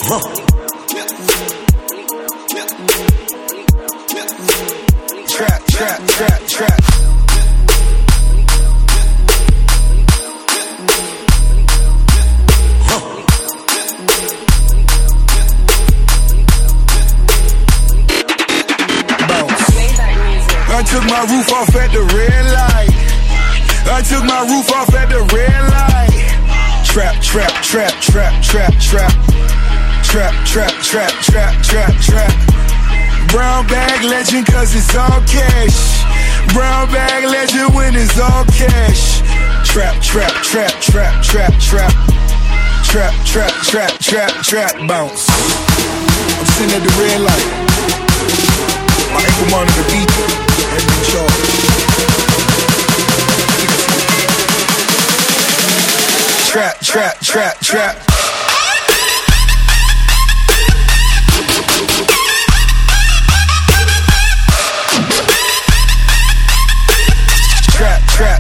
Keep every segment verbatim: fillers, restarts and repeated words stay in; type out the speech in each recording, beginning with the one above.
Trap, trap, trap, trap. I took my roof off at the red light. I took my roof off at the red light. Trap, trap, trap, trap, trap, trap. Trap, trap, trap, trap, trap, trap. Brown bag legend cause it's all cash. Brown bag legend when it's all cash. Trap, trap, trap, trap, trap, trap. Trap, trap, trap, trap, trap, bounce. I'm sitting at the red light. My ankle monitor beat. Trap, trap, trap, trap. Trap, trap.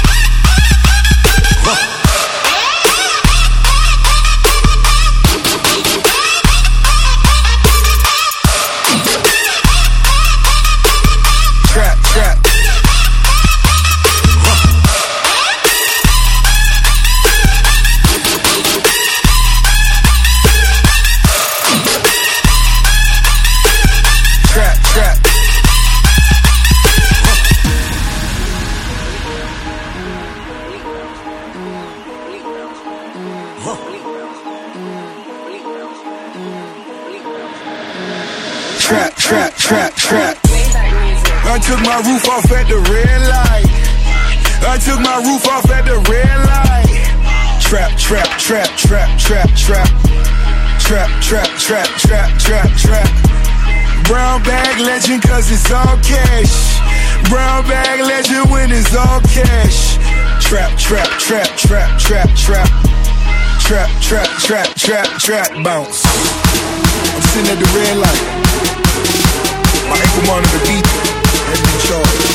Trap, trap, trap, trap. I took my roof off at the red light. I took my roof off at the red light. Trap, trap, trap, trap, trap, trap. Trap, trap, trap, trap, trap, trap. Brown bag legend cause it's all cash. Brown bag legend when it's all cash. Trap, trap, trap, trap, trap, trap. Trap, trap, trap, trap, trap, bounce. I'm sitting at the red light. My ankle monitor beat. Had to be charged.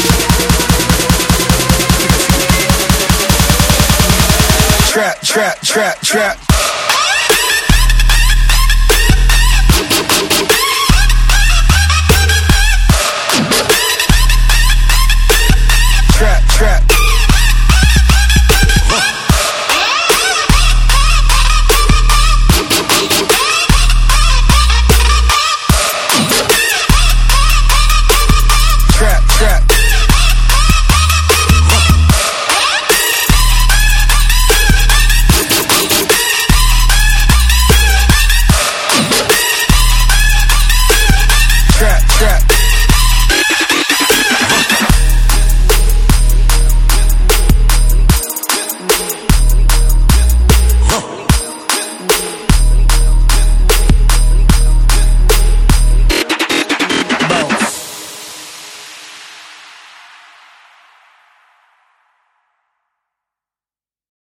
Trap, trap, trap, trap.